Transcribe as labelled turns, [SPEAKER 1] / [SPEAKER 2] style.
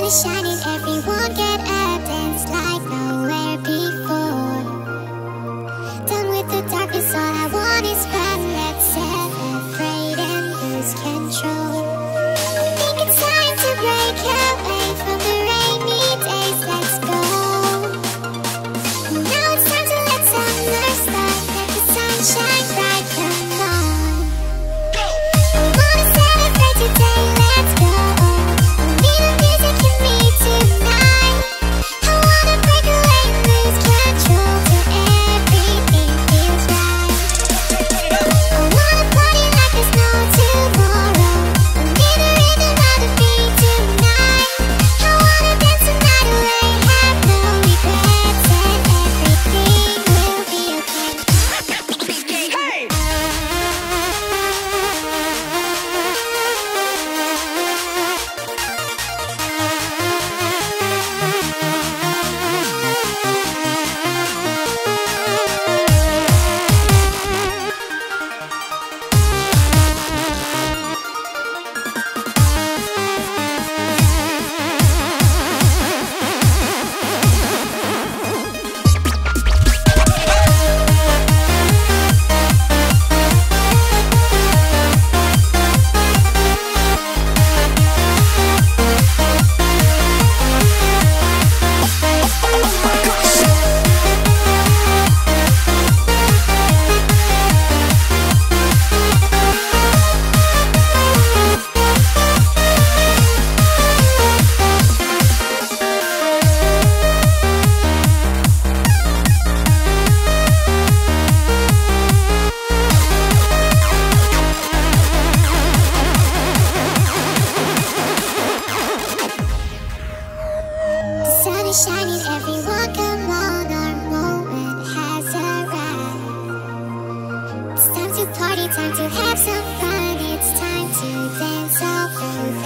[SPEAKER 1] is shining, everyone get a dance like nowhere before. Done with the darkness, all I want is fun. Let's celebrate and lose control. I think it's time to break away from the rainy days. Let's go. Now it's time to let summer start. Let the sun shine bright, come on. I wanna celebrate today, let's go. Need the music in me tonight. I wanna break away and lose control till everything feels right. I wanna party like there's no tomorrow. Need the rhythm of the beat tonight. I wanna dance the night away, have no regrets, and everything will be okay.
[SPEAKER 2] Hey!
[SPEAKER 1] The sun is shining, everyone come on, our moment has arrived. It's time to party, time to have some fun. It's time to dance all the